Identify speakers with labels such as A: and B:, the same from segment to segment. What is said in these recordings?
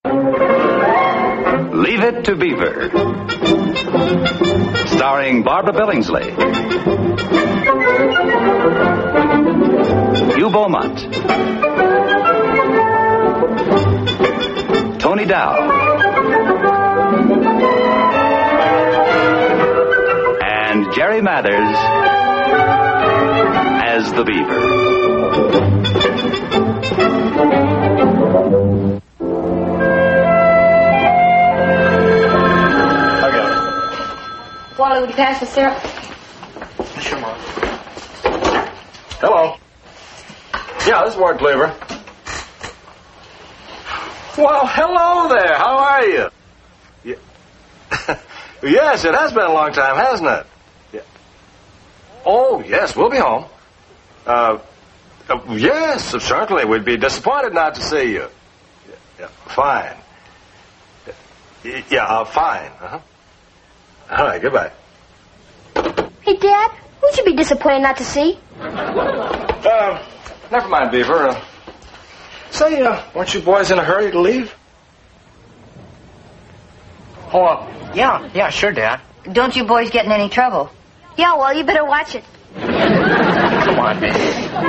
A: Leave It to Beaver. Starring Barbara Billingsley, Hugh Beaumont, Tony Dow, and Jerry Mathers as the Beaver.
B: Wally, would you pass the syrup?
C: Sure, Mom. Hello. Yeah, this is Ward Cleaver. Well, hello there. How are you? Yes, it has been a long time, hasn't it? Yeah. Oh, yes, we'll be home. Yes, certainly. We'd be disappointed not to see you. Yeah, fine. Yeah, fine. Uh-huh. All right, goodbye.
B: Hey, Dad, who'd you be disappointed not to see?
C: Never mind, Beaver. Say, weren't you boys in a hurry to leave?
D: Oh, yeah, sure, Dad.
E: Don't you boys get in any trouble?
B: Yeah, well, you better watch it.
D: Come on, baby.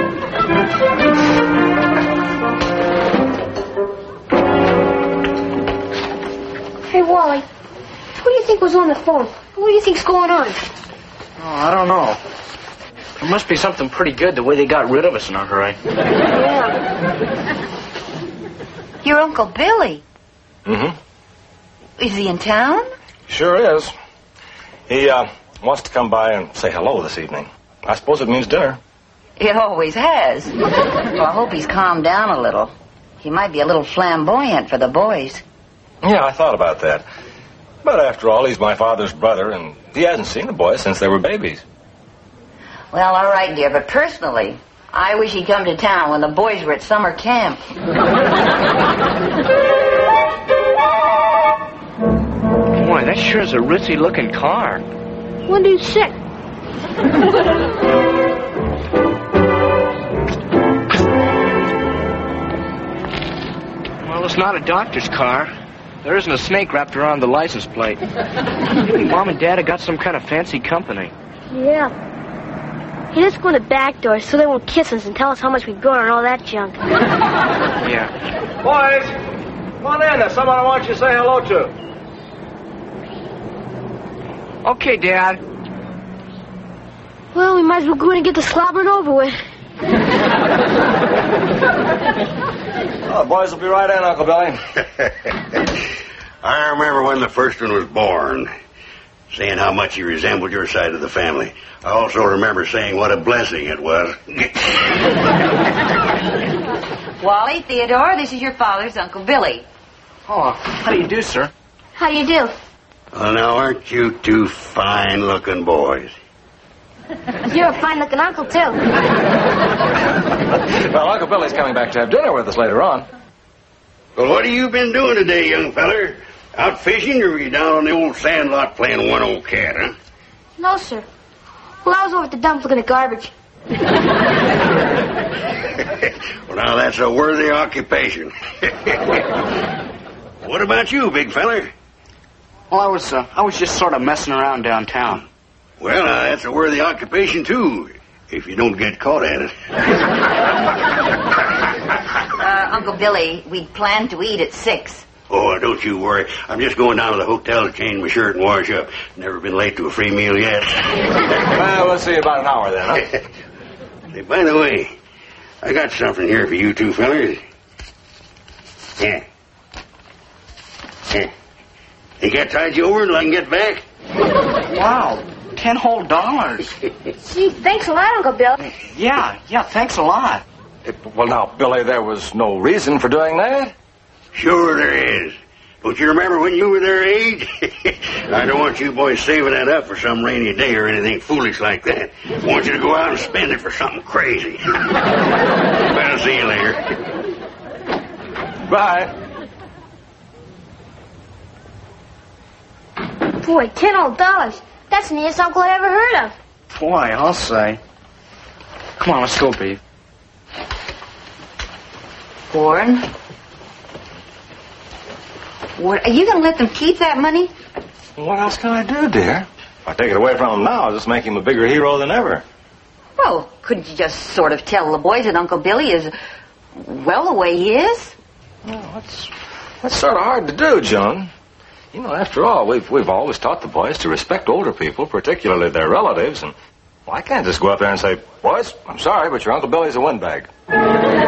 B: Hey, Wally, who do you think was on the phone? What do you think's going on?
D: Oh, I don't know. There must be something pretty good the way they got rid of us in a hurry.
B: Yeah.
E: Your Uncle Billy.
C: Mm-hmm.
E: Is he in town?
C: Sure is. He, wants to come by and say hello this evening. I suppose it means dinner.
E: It always has. Well, I hope he's calmed down a little. He might be a little flamboyant for the boys.
C: Yeah, I thought about that. But after all, he's my father's brother, and he hasn't seen the boys since they were babies.
E: Well, all right, dear, but personally, I wish he'd come to town when the boys were at summer camp.
D: Boy, that sure is a ritzy-looking car.
B: Wonder who's sick.
D: Well, it's not a doctor's car. There isn't a snake wrapped around the license plate. Maybe Mom and Dad have got some kind of fancy company.
B: Yeah. Hey, let's go in the back door so they won't kiss us and tell us how much we've grown and all that junk.
D: Yeah.
C: Boys, come on in. There's someone I want you to say hello to.
D: Okay, Dad.
B: Well, we might as well go in and get the slobbering over with.
C: Oh, the boys will be right in, Uncle Billy.
F: I remember when the first one was born, saying how much he resembled your side of the family. I also remember saying what a blessing it was.
E: Wally, Theodore, this is your father's Uncle Billy.
D: Oh, how do you do, sir?
B: How do you do?
F: Well, now, aren't you two fine-looking boys?
B: You're a fine-looking uncle, too.
C: Well, Uncle Billy's coming back to have dinner with us later on.
F: Well, what have you been doing today, young feller? Out fishing, or were you down on the old sand lot playing one old cat, huh?
B: No, sir. Well, I was over at the dump looking at garbage.
F: Well, now, that's a worthy occupation. What about you, big feller?
D: Well, I was just sort of messing around downtown.
F: Well, that's a worthy occupation, too, if you don't get caught at it.
E: Uncle Billy, we'd planned to eat at 6.
F: Oh, don't you worry. I'm just going down to the hotel to change my shirt and wash up. Never been late to a free meal yet.
C: Well, we'll see you about an hour then, huh?
F: Hey, by the way, I got something here for you two fellers. Yeah. Think I tied you over until I can get back?
D: Wow, $10 whole.
B: Gee, thanks a lot, Uncle Bill.
D: Yeah, thanks a lot.
C: Well, now, Billy, there was no reason for doing that.
F: Sure there is. Don't you remember when you were their age? I don't want you boys saving that up for some rainy day or anything foolish like that. I want you to go out and spend it for something crazy. I'll see you later.
C: Bye.
B: Boy, $10. That's the neatest uncle I ever heard of.
D: Boy, I'll say. Come on, let's go, Beef.
E: Warren? What, are you going to let them keep that money?
C: What else can I do, dear? If I take it away from him now, I'll just make him a bigger hero than ever.
E: Well, couldn't you just sort of tell the boys that Uncle Billy is, well, the way he is?
C: Well, that's sort of hard to do, Joan. You know, after all, we've always taught the boys to respect older people, particularly their relatives, and well, I can't just go up there and say, boys, I'm sorry, but your Uncle Billy's a windbag.
F: There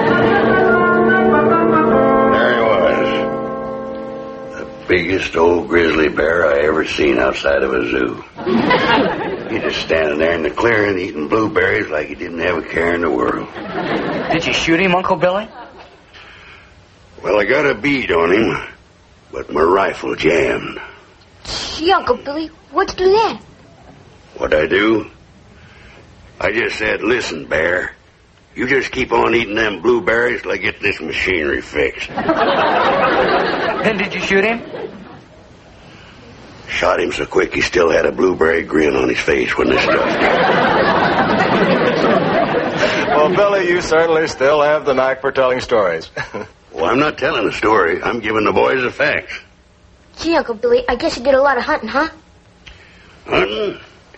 F: he was. The biggest old grizzly bear I ever seen outside of a zoo. He just standing there in the clearing eating blueberries like he didn't have a care in the world.
D: Did you shoot him, Uncle Billy?
F: Well, I got a bead on him, but my rifle jammed.
B: Gee, Uncle Billy, what'd you do then?
F: What'd I do? I just said, listen, Bear, you just keep on eating them blueberries till I get this machinery fixed.
D: Then did you shoot him?
F: Shot him so quick he still had a blueberry grin on his face when they stuffed him.
C: Well, Billy, you certainly still have the knack for telling stories.
F: Well, I'm not telling a story. I'm giving the boys the facts.
B: Gee, Uncle Billy, I guess you did a lot of hunting, huh?
F: Hunting?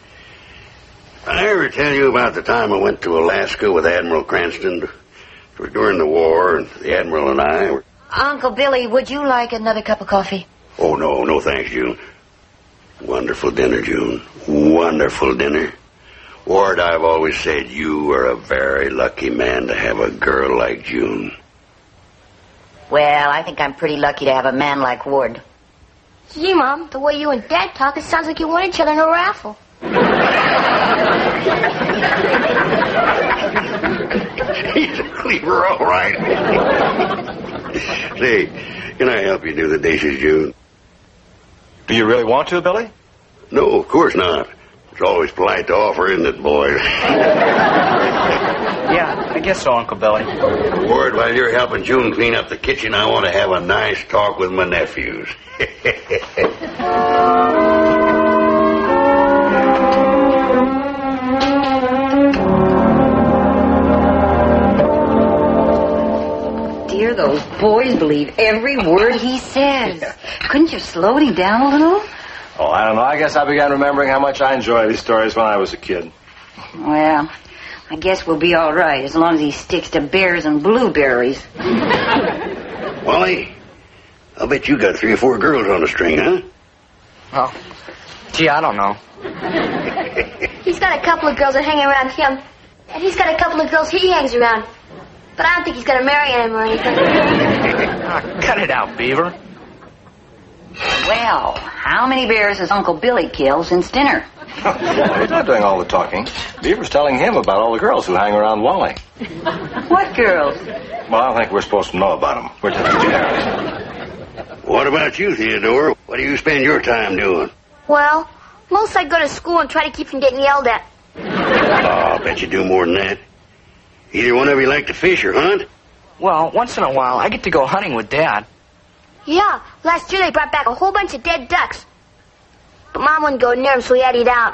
F: I ever tell you about the time I went to Alaska with Admiral Cranston? It was during the war, and the Admiral and I were...
E: Uncle Billy, would you like another cup of coffee?
F: Oh, no thanks, June. Wonderful dinner, June. Wonderful dinner. Ward, I've always said you are a very lucky man to have a girl like June.
E: Well, I think I'm pretty lucky to have a man like Ward.
B: Gee, Mom, the way you and Dad talk, it sounds like you want each other in a raffle.
F: He's a cleaver, all right. Say, can I help you do the dishes, June?
C: Do you really want to, Billy?
F: No, of course not. It's always polite to offer, isn't it, boys?
D: Yeah, I guess so, Uncle Billy.
F: Ward, while you're helping June clean up the kitchen, I want to have a nice talk with my nephews.
E: Dear, those boys believe every word he says. Couldn't you slow him down a little?
C: Oh, I don't know. I guess I began remembering how much I enjoyed these stories when I was a kid.
E: Well, I guess we'll be all right as long as he sticks to bears and blueberries.
F: Wally, I'll bet you got 3 or 4 girls on the string, huh?
D: Oh, gee, I don't know.
B: He's got a couple of girls that hang around him, and he's got a couple of girls he hangs around. But I don't think he's going to marry them or anything.
D: Cut it out, Beaver.
E: Well, how many bears has Uncle Billy killed since dinner?
C: He's not doing all the talking. Beaver's telling him about all the girls who hang around Wally.
E: What girls?
C: Well, I don't think we're supposed to know about them. We're just generic.
F: What about you, Theodore? What do you spend your time doing?
B: Well, most I go to school and try to keep from getting yelled at.
F: Oh, I'll bet you do more than that. Either one of you like to fish or hunt?
D: Well, once in a while, I get to go hunting with Dad.
B: Yeah, last year they brought back a whole bunch of dead ducks. But Mom wouldn't go near them, so we had to eat out.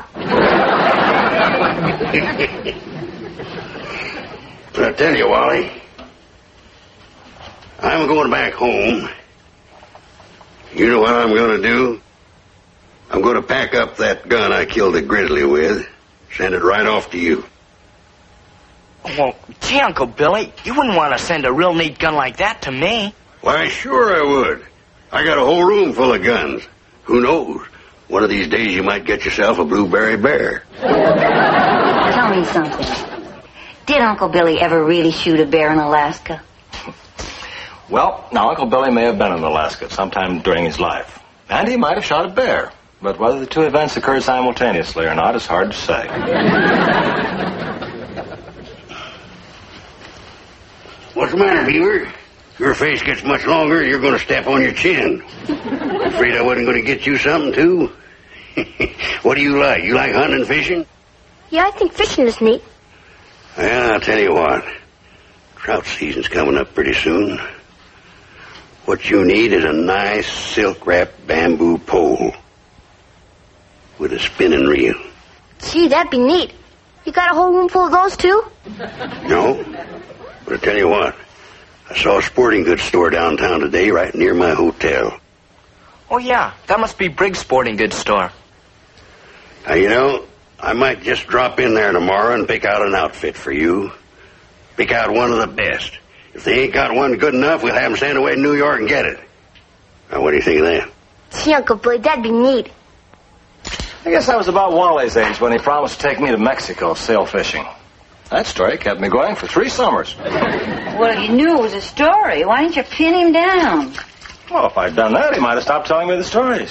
F: I'll tell you, Wally, I'm going back home. You know what I'm going to do? I'm going to pack up that gun I killed the grizzly with, send it right off to you.
D: Well, gee, Uncle Billy, you wouldn't want to send a real neat gun like that to me.
F: Why, sure I would. I got a whole room full of guns. Who knows? One of these days you might get yourself a blueberry bear.
E: Tell me something. Did Uncle Billy ever really shoot a bear in Alaska?
C: Well, now, Uncle Billy may have been in Alaska sometime during his life. And he might have shot a bear. But whether the two events occurred simultaneously or not is hard to say.
F: What's the matter, Beaver? Your face gets much longer, you're going to step on your chin. Afraid I wasn't going to get you something, too? What do you like? You like hunting and fishing?
B: Yeah, I think fishing is neat.
F: Well, I'll tell you what. Trout season's coming up pretty soon. What you need is a nice silk-wrapped bamboo pole with a spinning reel.
B: Gee, that'd be neat. You got a whole room full of those, too?
F: No? But I tell you what. I saw a sporting goods store downtown today right near my hotel.
D: Oh, yeah. That must be Briggs Sporting Goods store.
F: Now, I might just drop in there tomorrow and pick out an outfit for you. Pick out one of the best. If they ain't got one good enough, we'll have them sent away to New York and get it. Now, what do you think of that?
B: Gee, Uncle Billy, that'd be neat.
C: I guess I was about Wally's age when he promised to take me to Mexico sail fishing. That story kept me going for 3 summers.
E: Well, you knew it was a story. Why didn't you pin him down?
C: Well, if I'd done that, he might have stopped telling me the stories.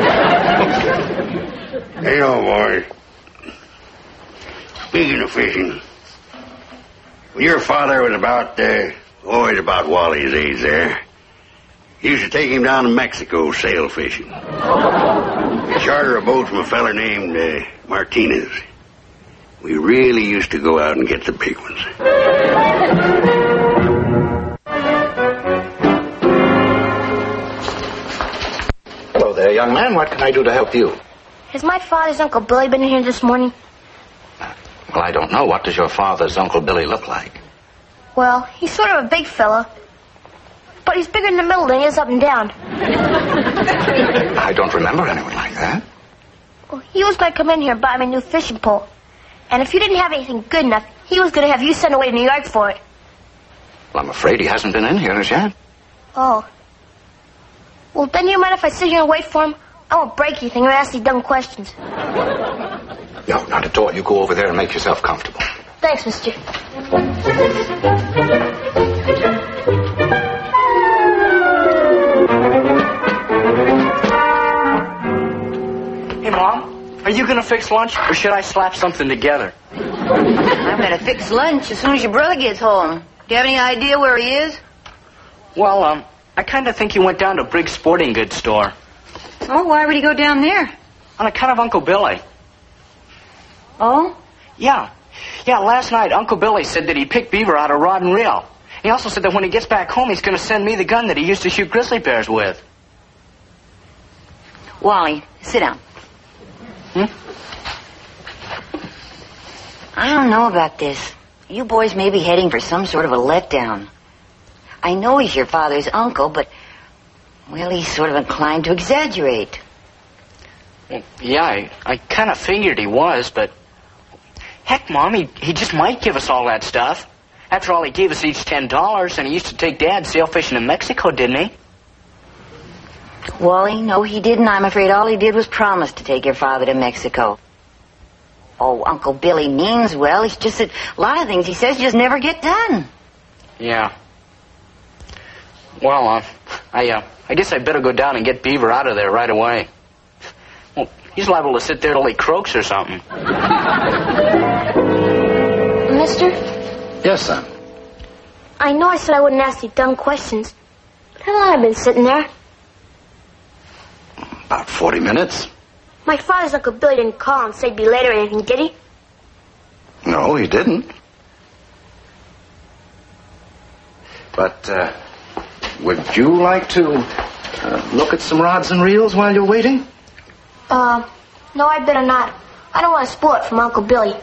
F: Hey, boys. Speaking of fishing, when your father was about Wally's age there, he used to take him down to Mexico sail fishing. He'd charter a boat from a feller named Martinez. We really used to go out and get the big ones.
G: Hello there, young man. What can I do to help you?
B: Has my father's Uncle Billy been in here this morning?
G: Well, I don't know. What does your father's Uncle Billy look like?
B: Well, he's sort of a big fella. But he's bigger in the middle than he is up and down.
G: I don't remember anyone like that.
B: Well, he was going to come in here and buy me a new fishing pole. And if you didn't have anything good enough, he was going to have you sent away to New York for it.
G: Well, I'm afraid he hasn't been in here as yet.
B: Oh. Well, then you mind if I sit here and wait for him? I won't break anything or ask any dumb questions.
G: No, not at all. You go over there and make yourself comfortable.
B: Thanks, mister.
D: Hey, Mom, are you going to fix lunch, or should I slap something together?
E: I'm going to fix lunch as soon as your brother gets home. Do you have any idea where he is?
D: Well, I kind of think he went down to Briggs Sporting Goods store.
E: Oh, why would he go down there?
D: On account of Uncle Billy.
E: Oh?
D: Yeah, last night Uncle Billy said that he picked beaver out of rod and reel. He also said that when he gets back home, he's going to send me the gun that he used to shoot grizzly bears with.
E: Wally, sit down. I don't know about this. You boys may be heading for some sort of a letdown. I know he's your father's uncle, but, well, he's sort of inclined to exaggerate.
D: Well, yeah, I kind of figured he was, but... Heck, Mom, he just might give us all that stuff. After all, he gave us each $10, and he used to take Dad sail fishing in Mexico, didn't he?
E: Wally, no, he didn't. I'm afraid all he did was promise to take your father to Mexico. Oh, Uncle Billy means well. It's just that a lot of things he says just never get done.
D: Yeah. Well, I guess I better go down and get Beaver out of there right away. Well, he's liable to sit there till he croaks or something.
B: Mister?
G: Yes, son.
B: I know I said I wouldn't ask you dumb questions. But how long have I been sitting there?
G: About 40 minutes.
B: My father's Uncle Billy didn't call and say he'd be late or anything, did he?
G: No, he didn't. But, would you like to look at some rods and reels while you're waiting?
B: No, I'd better not. I don't want to spoil it from Uncle Billy.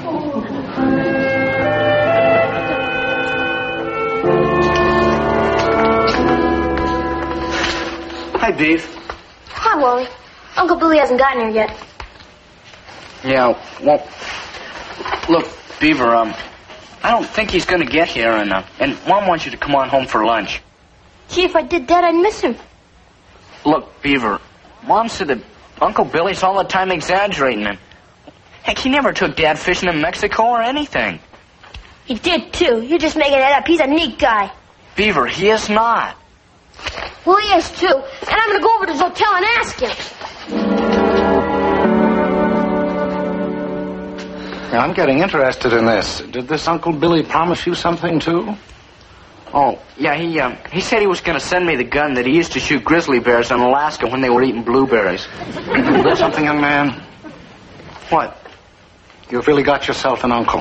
D: Hi, Beef.
B: Hi, Wally. Uncle Billy hasn't gotten here yet.
D: Yeah, well, look, Beaver, I don't think he's going to get here, and Mom wants you to come on home for lunch.
B: Gee, if I did that, I'd miss him.
D: Look, Beaver, Mom said that Uncle Billy's all the time exaggerating, and heck, he never took Dad fishing in Mexico or anything.
B: He did, too. You're just making it up. He's a neat guy.
D: Beaver, he is not.
B: Well, he is, too. And I'm going to go over to his hotel and ask him.
G: I'm getting interested in this. Did this Uncle Billy promise you something, too?
D: Oh, yeah, he said he was going to send me the gun that he used to shoot grizzly bears in Alaska when they were eating blueberries.
G: Something, young man?
D: What?
G: You've really got yourself an uncle.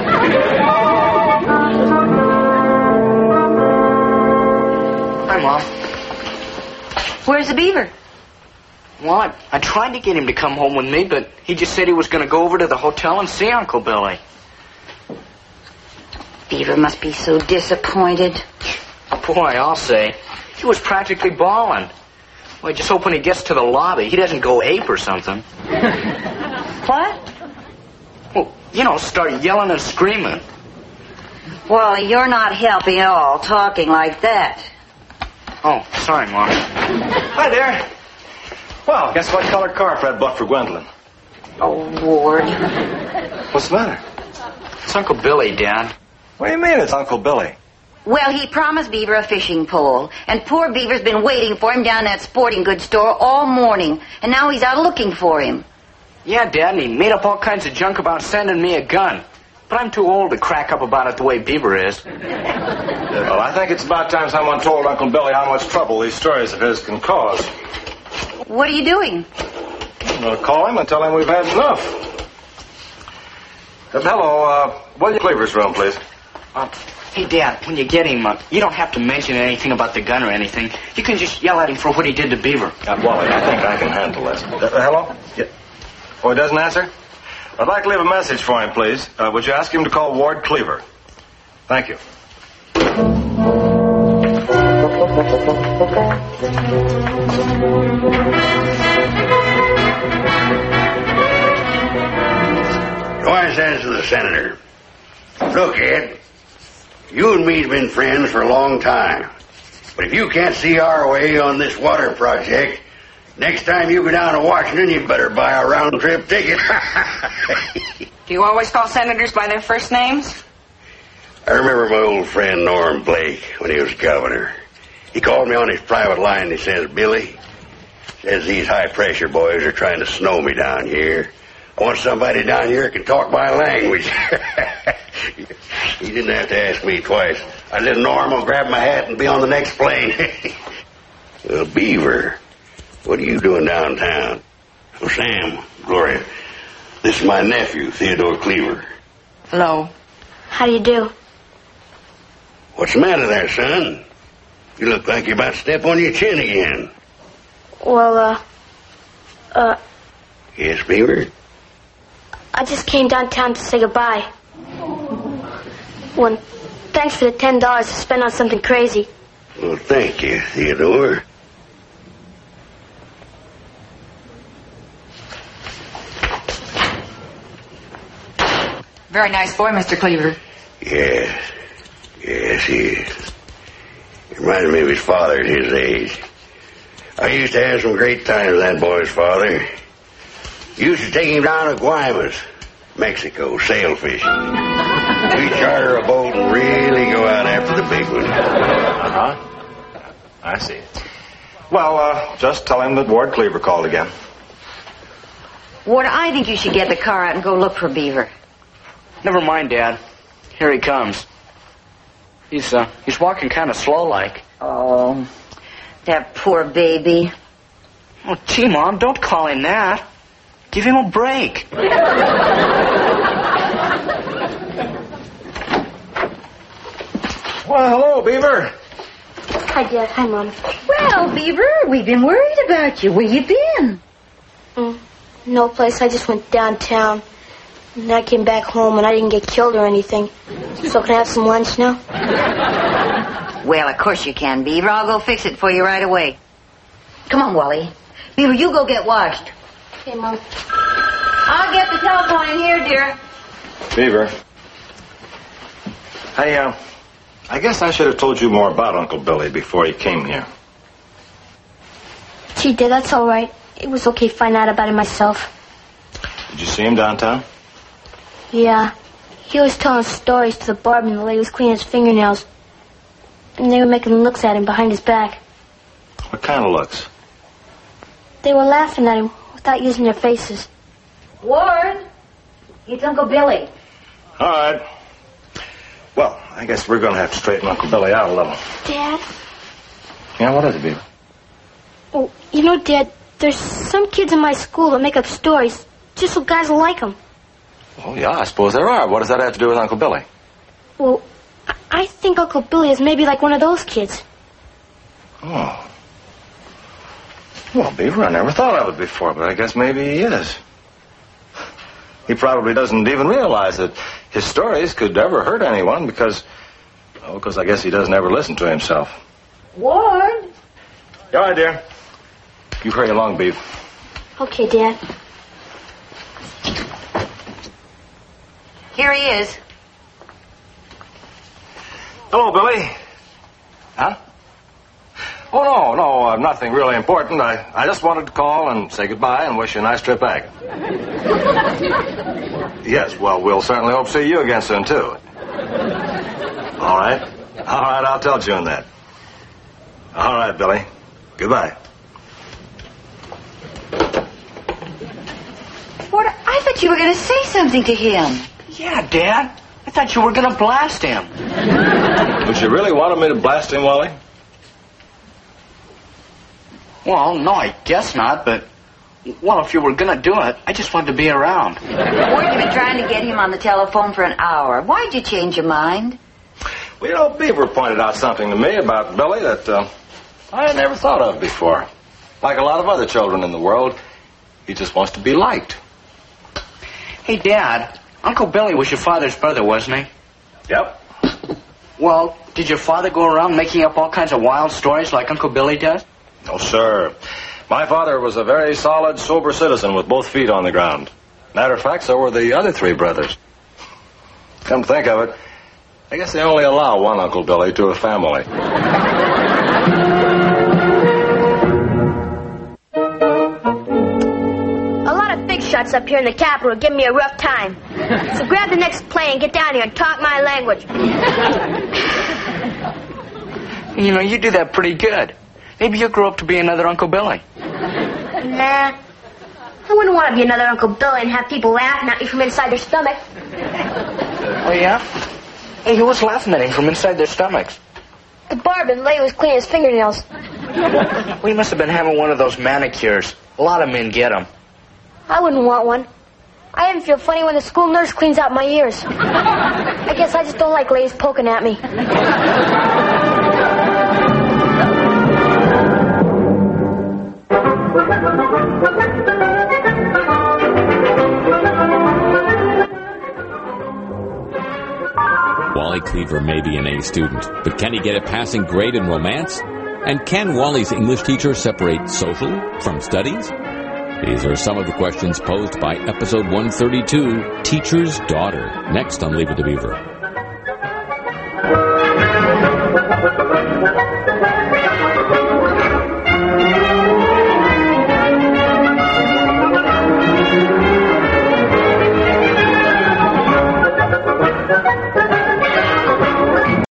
D: Hi, Mom.
E: Where's the beaver?
D: Well, I tried to get him to come home with me, but he just said he was going to go over to the hotel and see Uncle Billy.
E: Beaver must be so disappointed.
D: Boy, I'll say. He was practically bawling. Well, just hope when he gets to the lobby, he doesn't go ape or something.
E: What?
D: Well, you know, start yelling and screaming.
E: Well, you're not helping at all, talking like that.
D: Oh, sorry, Mom.
C: Hi there. Well, guess what color car Fred bought for Gwendolyn?
E: Oh, Ward.
C: What's the matter?
D: It's Uncle Billy, Dad.
C: What do you mean it's Uncle Billy?
E: Well, he promised Beaver a fishing pole, and poor Beaver's been waiting for him down at that sporting goods store all morning, and now he's out looking for him.
D: Yeah, Dad, and he made up all kinds of junk about sending me a gun. But I'm too old to crack up about it the way Beaver is.
C: Well, I think it's about time someone told Uncle Billy how much trouble these stories of his can cause.
E: What are you doing?
C: I'm going to call him and tell him we've had enough. Hello, William Cleaver's room, please.
D: Hey, Dad, when you get him, you don't have to mention anything about the gun or anything. You can just yell at him for what he did to Beaver.
C: Wally, I think I can handle this. Hello? Yeah. Oh, he doesn't answer? I'd like to leave a message for him, please. Would you ask him to call Ward Cleaver? Thank you.
F: Roy says to the senator, "Look, Ed, you and me's been friends for a long time. But if you can't see our way on this water project, next time you go down to Washington, you better buy a round-trip ticket."
H: Do you always call senators by their first names?
F: I remember my old friend Norm Blake when he was governor. He called me on his private line and he says, "Billy," says, "these high-pressure boys are trying to snow me down here. I want somebody down here that can talk my language." He didn't have to ask me twice. I said, "Norm, I'll grab my hat and be on the next plane." Well, Beaver, what are you doing downtown? Oh, Sam, Gloria, this is my nephew, Theodore Cleaver.
H: Hello.
B: How do you do?
F: What's the matter there, son? You look like you're about to step on your chin again.
B: Well,
F: Yes, Beaver?
B: I just came downtown to say goodbye. Well, thanks for the $10 to spend on something crazy.
F: Well, thank you, Theodore.
H: Very nice boy, Mr. Cleaver.
F: Yes, he is. He reminds me of his father at his age. I used to have some great times with that boy's father. Used to take him down to Guaymas, Mexico, sail fishing. We charter a boat and really go out after the big one.
C: Uh-huh. I see. Well, just tell him that Ward Cleaver called again.
E: Ward, I think you should get the car out and go look for Beaver.
D: Never mind, Dad. Here he comes. He's walking kind of slow-like.
E: Oh, that poor baby.
D: Oh, gee, Mom, don't call him that. Give him a break.
C: Well, hello, Beaver.
B: Hi, Dad. Hi, Mom.
E: Well, Beaver, we've been worried about you. Where you been?
B: No place. I just went downtown. And I came back home and I didn't get killed or anything. So can I have some lunch now?
E: Well, of course you can, Beaver. I'll go fix it for you right away. Come on, Wally. Beaver, you go get washed.
B: Okay, Mom.
E: I'll get the telephone in here, dear.
C: Beaver. Hey, I guess I should have told you more about Uncle Billy before he came here.
B: Gee, Dad, that's all right. It was okay to find out about it myself.
C: Did you see him downtown?
B: Yeah. He was telling stories to the barber and the lady was cleaning his fingernails. And they were making looks at him behind his back.
C: What kind of looks?
B: They were laughing at him without using their faces.
E: Ward, it's Uncle Billy.
C: All right. Well, I guess we're going to have to straighten Uncle Billy out a little.
B: Dad?
C: Yeah, what is it, Beaver?
B: Oh, you know, Dad, there's some kids in my school that make up stories just so guys will like them.
C: Oh, yeah, I suppose there are. What does that have to do with Uncle Billy?
B: Well, I think Uncle Billy is maybe like one of those kids.
C: Oh. Well, Beaver, I never thought of it before, but I guess maybe he is. He probably doesn't even realize that his stories could ever hurt anyone because I guess he doesn't ever listen to himself.
E: Ward?
C: All right, dear. You hurry along, Beef.
B: Okay, Dad.
E: Here he is.
C: Hello, Billy. Huh? Oh, no, nothing really important. I just wanted to call and say goodbye and wish you a nice trip back. Yes, well, we'll certainly hope to see you again soon, too. All right, I'll tell June that. All right, Billy. Goodbye.
E: What? I thought you were going to say something to him.
D: Yeah, Dad. I thought you were going to blast him.
C: Would you really want me to blast him, Wally?
D: Well, no, I guess not, but... Well, if you were going to do it, I just wanted to be around.
E: Boy, you've been trying to get him on the telephone for an hour. Why'd you change your mind?
C: Well, you know, Beaver pointed out something to me about Billy that I had never thought of before. Like a lot of other children in the world, he just wants to be liked.
D: Hey, Dad, Uncle Billy was your father's brother, wasn't he?
C: Yep.
D: Well, did your father go around making up all kinds of wild stories like Uncle Billy does?
C: No, sir. My father was a very solid, sober citizen with both feet on the ground. Matter of fact, so were the other three brothers. Come to think of it, I guess they only allow one Uncle Billy to a family.
B: A lot of big shots up here in the Capitol give me a rough time. So grab the next plane and get down here and talk my language.
D: You know, you do that pretty good. Maybe you'll grow up to be another Uncle Billy.
B: Nah. I wouldn't want to be another Uncle Billy and have people laughing at me from inside their stomach.
D: Oh, yeah? Hey, who was laughing at him from inside their stomachs?
B: The barber lady was cleaning his fingernails.
D: Well, he must have been having one of those manicures. A lot of men get them.
B: I wouldn't want one. I even feel funny when the school nurse cleans out my ears. I guess I just don't like ladies poking at me.
I: Wally Cleaver may be an A student, but can he get a passing grade in romance? And can Wally's English teacher separate social from studies? These are some of the questions posed by episode 132, Teacher's Daughter, next on Leave It to Beaver.